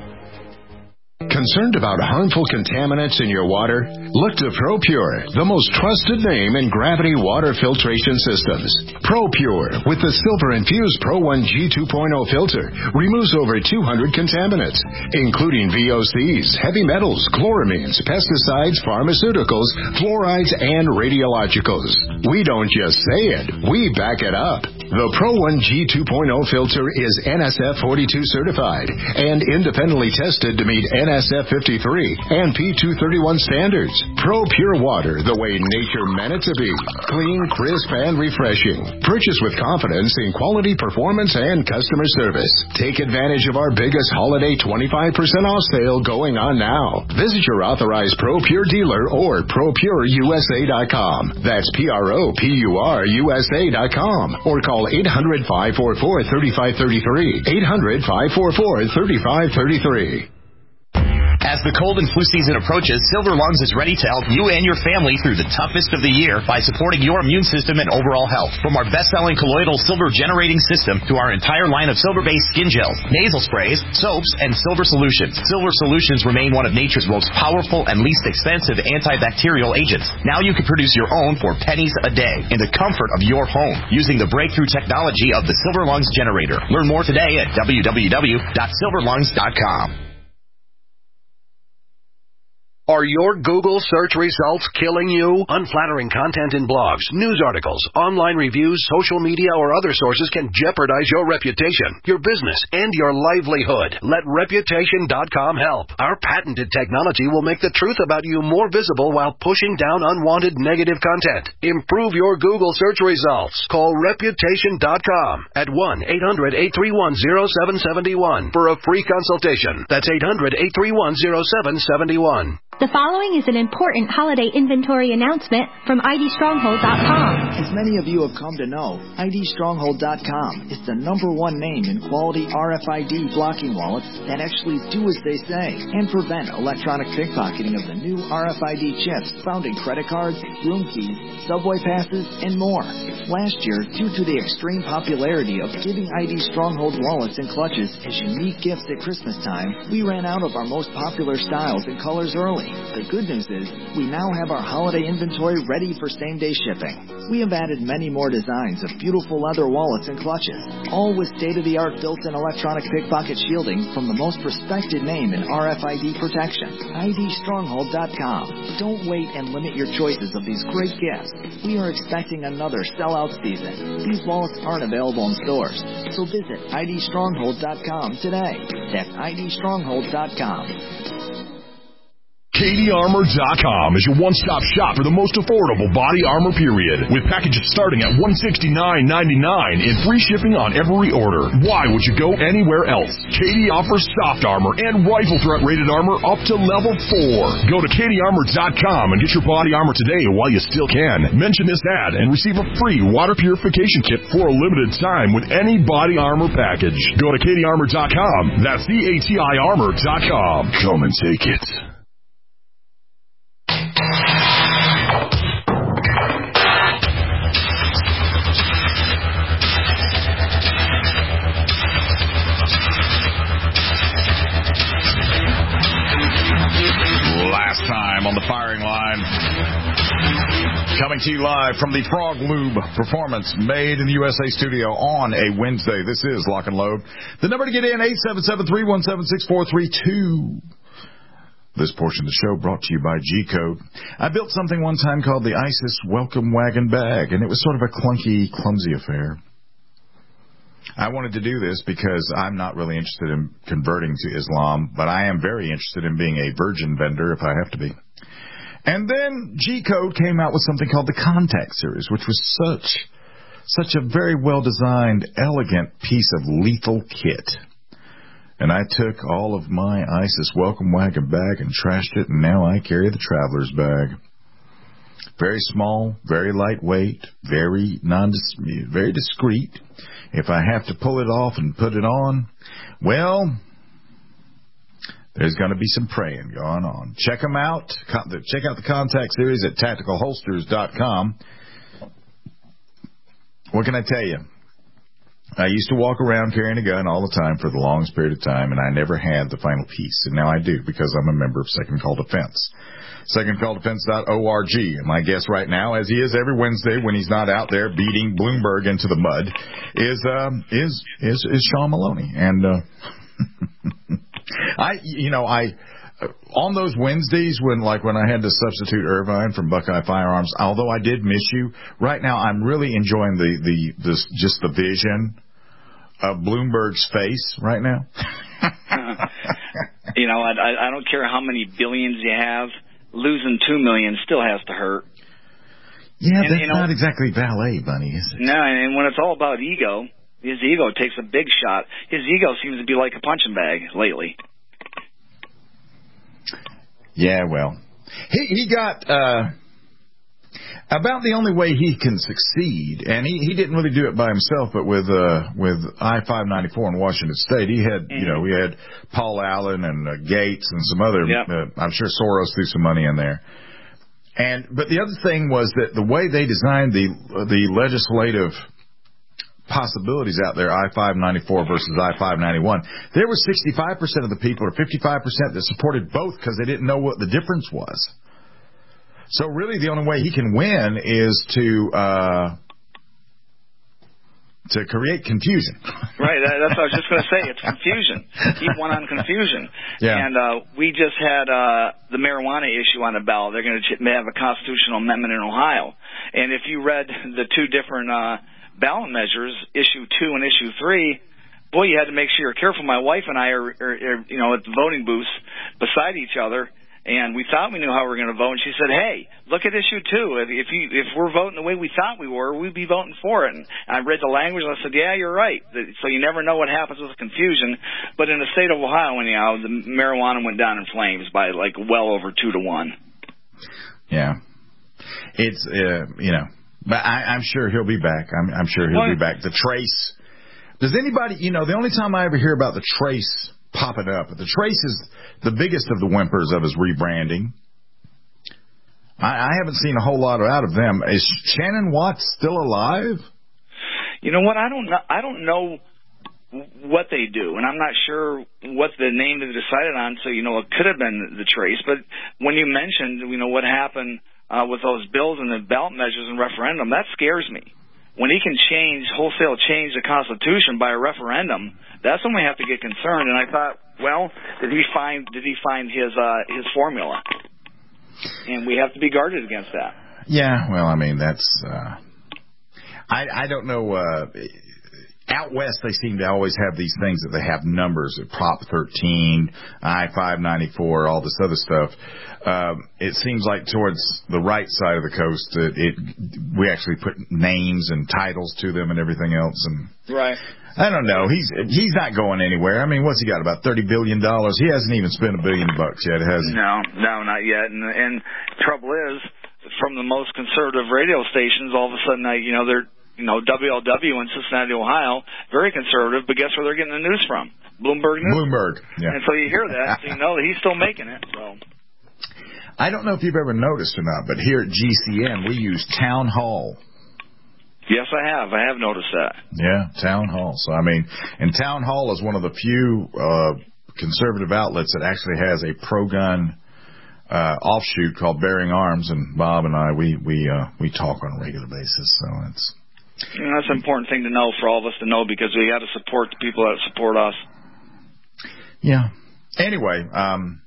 Concerned about harmful contaminants in your water? Look to ProPure, the most trusted name in gravity water filtration systems. ProPure, with the silver-infused Pro one G two point oh filter, removes over two hundred contaminants, including V O Cs, heavy metals, chloramines, pesticides, pharmaceuticals, fluorides, and radiologicals. We don't just say it, we back it up. The Pro one G two point oh filter is N S F forty-two certified and independently tested to meet N S F fifty-three and P two thirty-one standards. Pro Pure Water, the way nature meant it to be. Clean, crisp, and refreshing. Purchase with confidence in quality, performance, and customer service. Take advantage of our biggest holiday twenty-five percent off sale going on now. Visit your authorized Pro Pure dealer or pro pure U S A dot com. That's P R O P U R U S A dot com. Or call eight hundred, five four four, three five three three. eight hundred, five four four, three five three three. As the cold and flu season approaches, Silver Lungs is ready to help you and your family through the toughest of the year by supporting your immune system and overall health. From our best-selling colloidal silver generating system to our entire line of silver-based skin gels, nasal sprays, soaps, and silver solutions, Silver Solutions remain one of nature's most powerful and least expensive antibacterial agents. Now you can produce your own for pennies a day in the comfort of your home using the breakthrough technology of the Silver Lungs generator. Learn more today at w w w dot silver lungs dot com. Are your Google search results killing you? Unflattering content in blogs, news articles, online reviews, social media, or other sources can jeopardize your reputation, your business, and your livelihood. Let Reputation dot com help. Our patented technology will make the truth about you more visible while pushing down unwanted negative content. Improve your Google search results. Call Reputation dot com at one eight hundred eight three one oh seven seven one for a free consultation. That's eight hundred eight three one oh seven seven one. The following is an important holiday inventory announcement from I D Stronghold dot com. As many of you have come to know, I D Stronghold dot com is the number one name in quality R F I D blocking wallets that actually do as they say and prevent electronic pickpocketing of the new R F I D chips found in credit cards, room keys, subway passes, and more. Last year, due to the extreme popularity of giving I D Stronghold wallets and clutches as unique gifts at Christmas time, we ran out of our most popular styles and colors early. The good news is, we now have our holiday inventory ready for same-day shipping. We have added many more designs of beautiful leather wallets and clutches, all with state-of-the-art built-in electronic pickpocket shielding from the most respected name in R F I D protection, I D Stronghold dot com. Don't wait and limit your choices of these great gifts. We are expecting another sellout season. These wallets aren't available in stores, so visit I D Stronghold dot com today. That's I D Stronghold dot com. Katie Armor dot com is your one-stop shop for the most affordable body armor period, with packages starting at one hundred sixty-nine ninety-nine and free shipping on every order. Why would you go anywhere else? Katie offers soft armor and rifle threat rated armor up to level four. Go to Katie Armor dot com and get your body armor today while you still can. Mention this ad and receive a free water purification kit for a limited time with any body armor package. Go to Katie Armor dot com. That's C A T I Armor dot com. Come and take it. Last time on the firing line, coming to you live from the Frog Lube Performance Made in the U S A studio on a Wednesday. This is Lock and Load. The number to get in, eight seven seven, three one seven, six four three two. This portion of the show brought to you by G-Code. I built something one time called the ISIS Welcome Wagon Bag, and it was sort of a clunky, clumsy affair. I wanted to do this because I'm not really interested in converting to Islam, but I am very interested in being a virgin vendor if I have to be. And then G-Code came out with something called the Contact Series, which was such, such a very well-designed, elegant piece of lethal kit. And I took all of my ISIS Welcome Wagon bag and trashed it, and now I carry the Traveler's bag. Very small, very lightweight, very non, very discreet. If I have to pull it off and put it on, well, there's going to be some praying going on. Check them out. Check out the Contact Series at tactical holsters dot com. What can I tell you? I used to walk around carrying a gun all the time for the longest period of time, and I never had the final piece. And now I do because I'm a member of Second Call Defense. second call defense dot org. And my guest right now, as he is every Wednesday when he's not out there beating Bloomberg into the mud, is um, is is is Sean Maloney. And uh, I, you know, I on those Wednesdays when, like, when I had to substitute Irvine from Buckeye Firearms, although I did miss you, right now I'm really enjoying the the this just the vision of Bloomberg's face right now. You know, I, I don't care how many billions you have. Losing two million still has to hurt. Yeah, and, that's you know, not exactly ballet, Bunny, is it? No, and when it's all about ego, his ego takes a big shot. His ego seems to be like a punching bag lately. Yeah, well, he he got uh, about the only way he can succeed, and he, he didn't really do it by himself, but with uh, with I five ninety-four in Washington State, he had mm-hmm. you know we had Paul Allen and uh, Gates and some other. Yep. Uh, I'm sure Soros threw some money in there. And but the other thing was that the way they designed the the legislative possibilities out there, I five ninety-four versus I five ninety-one, there were sixty-five percent of the people or fifty-five percent that supported both because they didn't know what the difference was. So really the only way he can win is to uh, to create confusion. Right, that, that's what I was just going to say. It's confusion. Keep one on confusion. Yeah. And uh, we just had uh, the marijuana issue on the ballot. They're going to have a constitutional amendment in Ohio. And if you read the two different uh, ballot measures, issue two and issue three, boy, you had to make sure you're careful. My wife and I are, are, are you know, at the voting booths beside each other. And we thought we knew how we were going to vote. And she said, "Hey, look at issue two. If, if you if we're voting the way we thought we were, we'd be voting for it." And I read the language, and I said, "Yeah, you're right." So you never know what happens with confusion. But in the state of Ohio, anyhow, the marijuana went down in flames by like well over two to one. Yeah, it's uh, you know, but I, I'm sure he'll be back. I'm, I'm sure he'll Well, be back. The trace. Does anybody? You know, the only time I ever hear about the trace popping up, the trace is the biggest of the whimpers of his rebranding. I, I haven't seen a whole lot out of them. Is Shannon Watts still alive? You know what? I don't know. I don't know what they do, and I'm not sure what the name they decided on. So you know, it could have been the trace. But when you mentioned, you know, what happened uh, with those bills and the ballot measures and referendum, that scares me. When he can change, wholesale change the Constitution by a referendum, that's when we have to get concerned. And I thought, well, did he find did he find his uh, his formula? And we have to be guarded against that. Yeah, well, I mean, that's uh, I I don't know. Uh, out west, they seem to always have these things that they have numbers, Prop thirteen, I five ninety-four, all this other stuff. Um, it seems like towards the right side of the coast, it, it we actually put names and titles to them and everything else. And right. I don't know. He's he's not going anywhere. I mean, what's he got? About thirty billion dollars. He hasn't even spent a billion bucks yet, has he? No, no, not yet. And and trouble is, from the most conservative radio stations, all of a sudden, I, you know, they're you know W L W in Cincinnati, Ohio, very conservative. But guess where they're getting the news from? Bloomberg News. Bloomberg. Yeah. And so you hear that, so you know that he's still making it. So. I don't know if you've ever noticed or not, but here at G C N we use Town Hall. Yes, I have. I have noticed that. Yeah, Town Hall. So, I mean, and Town Hall is one of the few uh, conservative outlets that actually has a pro-gun uh, offshoot called Bearing Arms, and Bob and I, we we uh, we talk on a regular basis. So it's you know, that's an important thing to know for all of us to know because we got to support the people that support us. Yeah. Anyway, um,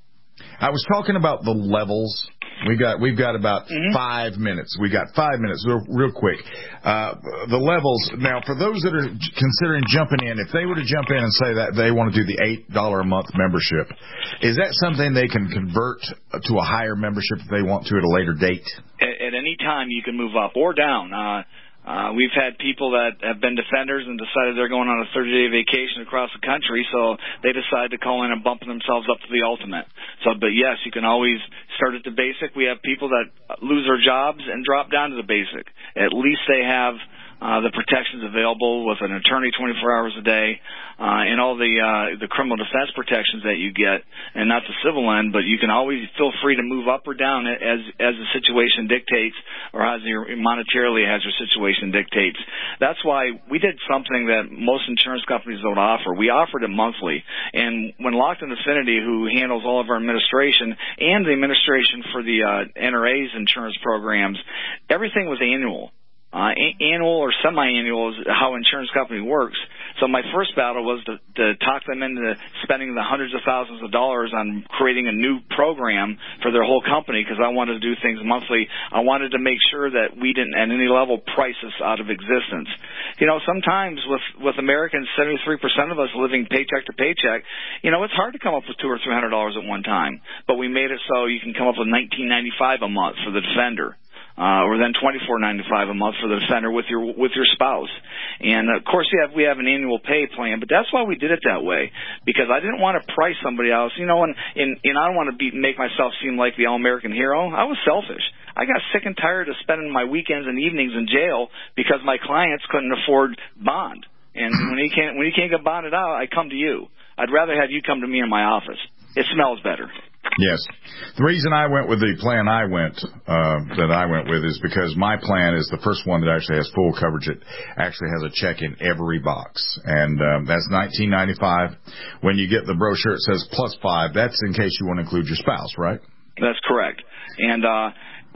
I was talking about the levels. We got we've got about mm-hmm. five minutes. We got five minutes, real, real quick. Uh, the levels. Now, for those that are considering jumping in, if they were to jump in and say that they want to do the eight dollar a month membership, is that something they can convert to a higher membership if they want to at a later date? At, at any time, you can move up or down. Uh, Uh, we've had people that have been defenders and decided they're going on a thirty-day vacation across the country, so they decide to call in and bump themselves up to the ultimate. So, but yes, you can always start at the basic. We have people that lose their jobs and drop down to the basic. At least they have uh, the protections available with an attorney twenty-four hours a day uh, and all the uh, the criminal defense protections that you get, and not the civil end. But you can always feel free to move up or down as as the situation dictates, or as your monetarily as your situation dictates. That's why we did something that most insurance companies don't offer. We offered it monthly, and when Lockton Affinity, who handles all of our administration and the administration for the uh, N R A's insurance programs, everything was annual. Uh, a- annual or semi-annual is how an insurance company works. So my first battle was to, to talk them into spending the hundreds of thousands of dollars on creating a new program for their whole company because I wanted to do things monthly. I wanted to make sure that we didn't at any level price us out of existence. You know, sometimes with, with Americans, seventy-three percent of us living paycheck to paycheck, you know, it's hard to come up with two or three hundred dollars at one time. But we made it so you can come up with nineteen ninety-five a month for the Defender. Uh, or then twenty-four ninety-five a month for the Defender with your with your spouse, and of course we have we have an annual pay plan. But that's why we did it that way, because I didn't want to price somebody else, you know. And and, and I don't want to be make myself seem like the all-American hero. I was selfish. I got sick and tired of spending my weekends and evenings in jail because my clients couldn't afford bond. And when you can't when you can't get bonded out, I come to you. I'd rather have you come to me in my office. It smells better. Yes. The reason I went with the plan I went, uh, that I went with is because my plan is the first one that actually has full coverage. It actually has a check in every box. And, um, that's nineteen ninety-five. When you get the brochure, it says plus five. That's in case you want to include your spouse, right? That's correct. And, uh,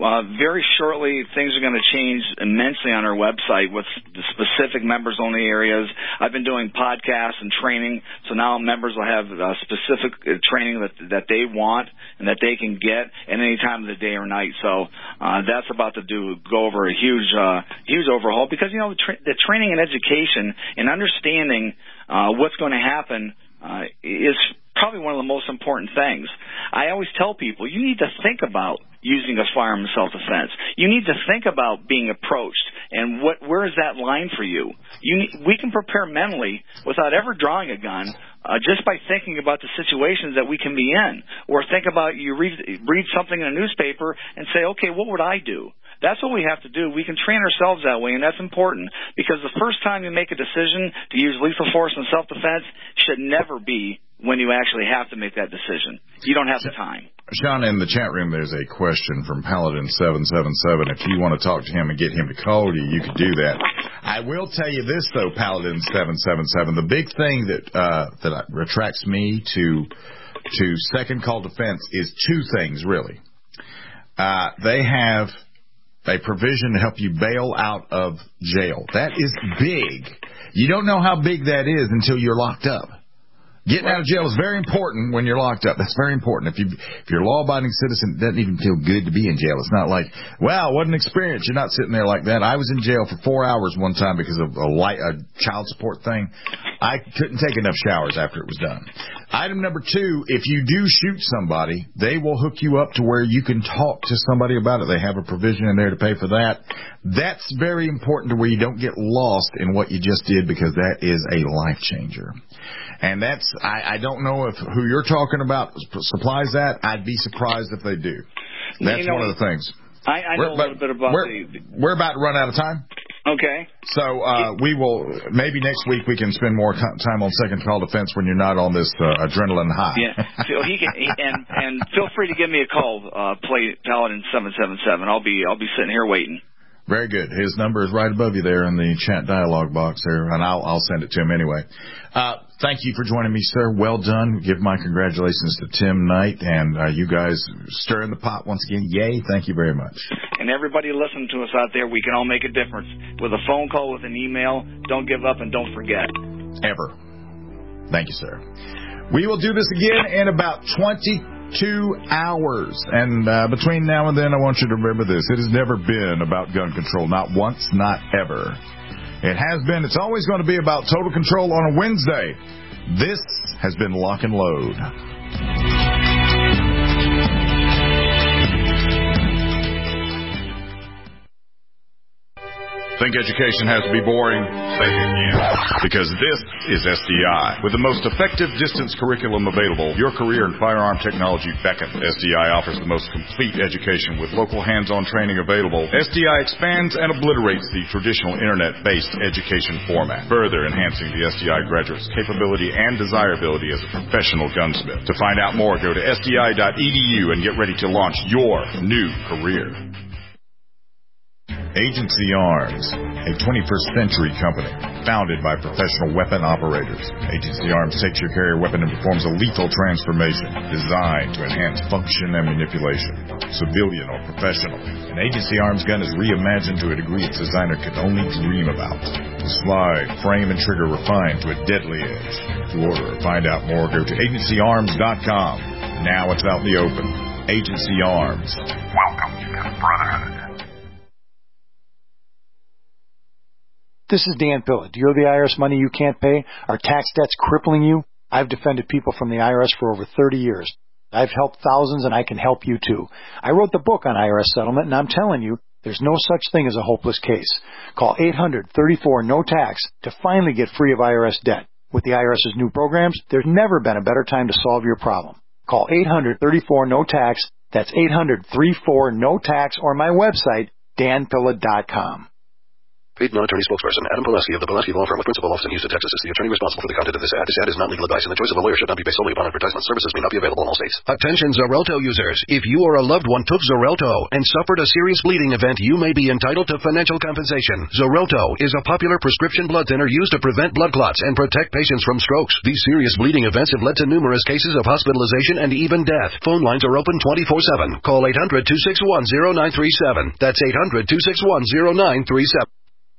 uh, very shortly things are going to change immensely on our website with the specific members-only areas. I've been doing podcasts and training, so now members will have uh, specific uh, training that that they want and that they can get at any time of the day or night. So uh, that's about to do go over a huge, uh, huge overhaul because, you know, the, tra- the training and education and understanding uh, what's going to happen uh, is probably one of the most important things. I always tell people, you need to think about using a firearm in self-defense. You need to think about being approached and what where is that line for you. You need, we can prepare mentally without ever drawing a gun uh, just by thinking about the situations that we can be in. Or think about you read, read something in a newspaper and say, okay, what would I do? That's what we have to do. We can train ourselves that way, and that's important because the first time you make a decision to use lethal force in self-defense should never be when you actually have to make that decision. You don't have the time. Sean, in the chat room, there's a question from Paladin seven seven seven. If you want to talk to him and get him to call you, you could do that. I will tell you this, though, Paladin seven seven seven. The big thing that uh, that attracts me to to Second Call Defense is two things, really. Uh, they have a provision to help you bail out of jail. That is big. You don't know how big that is until you're locked up. Getting out of jail is very important when you're locked up. That's very important. If you if you're a law-abiding citizen, it doesn't even feel good to be in jail. It's not like, wow, what an experience. You're not sitting there like that. I was in jail for four hours one time because of a, light, a child support thing. I couldn't take enough showers after it was done. Item number two, if you do shoot somebody, they will hook you up to where you can talk to somebody about it. They have a provision in there to pay for that. That's very important to where you don't get lost in what you just did because that is a life changer. And that's, I, I don't know if who you're talking about supplies that. I'd be surprised if they do. That's you know, one of the things. I, I know we're, a little bit about we're, the... We're about to run out of time. Okay. So uh, we will, maybe next week we can spend more time on Second Call Defense when you're not on this uh, adrenaline high. Yeah. So he can, he, and, and feel free to give me a call, uh, play Paladin seven seven seven. I'll be, I'll be sitting here waiting. Very good. His number is right above you there in the chat dialogue box there, and I'll, I'll send it to him anyway. Uh, thank you for joining me, sir. Well done. Give my congratulations to Tim Knight, and uh, you guys stirring the pot once again. Yay. Thank you very much. And everybody listening to us out there, we can all make a difference. With a phone call, with an email, don't give up and don't forget. Ever. Thank you, sir. We will do this again in about twenty-two hours. And uh, between now and then, I want you to remember this. It has never been about gun control. Not once, not ever. It has been. It's always going to be about total control on a Wednesday. This has been Lock and Load. Think education has to be boring? Say it again. Because this is S D I. With the most effective distance curriculum available, your career in firearm technology beckons. S D I offers the most complete education with local hands-on training available. S D I expands and obliterates the traditional internet-based education format, further enhancing the S D I graduate's capability and desirability as a professional gunsmith. To find out more, go to S D I dot E D U and get ready to launch your new career. Agency Arms, a twenty-first century company founded by professional weapon operators. Agency Arms takes your carrier weapon and performs a lethal transformation designed to enhance function and manipulation, civilian or professional. An Agency Arms gun is reimagined to a degree its designer could only dream about. The slide, frame, and trigger refined to a deadly edge. To order or find out more, go to agency arms dot com. Now it's out in the open. Agency Arms. Welcome to the Brotherhood. This is Dan Pilla. Do you owe the I R S money you can't pay? Are tax debts crippling you? I've defended people from the I R S for over thirty years. I've helped thousands, and I can help you too. I wrote the book on I R S settlement, and I'm telling you, there's no such thing as a hopeless case. Call eight hundred, thirty-four, no tax to finally get free of I R S debt. With the IRS's new programs, there's never been a better time to solve your problem. Call eight hundred, thirty-four, no tax. That's eight hundred, thirty-four, no tax, or my website, dan pilla dot com. Paid non-attorney spokesperson Adam Pileski of the Pileski Law Firm with principal office in Houston, Texas is the attorney responsible for the content of this ad. This ad is not legal advice, and the choice of a lawyer should not be based solely upon advertisement. Services may not be available in all states. Attention Xarelto users. If you or a loved one took Xarelto and suffered a serious bleeding event, you may be entitled to financial compensation. Xarelto is a popular prescription blood thinner used to prevent blood clots and protect patients from strokes. These serious bleeding events have led to numerous cases of hospitalization and even death. Phone lines are open twenty-four seven. Call eight hundred, two six one, zero nine three seven. That's eight hundred, two six one, zero nine three seven.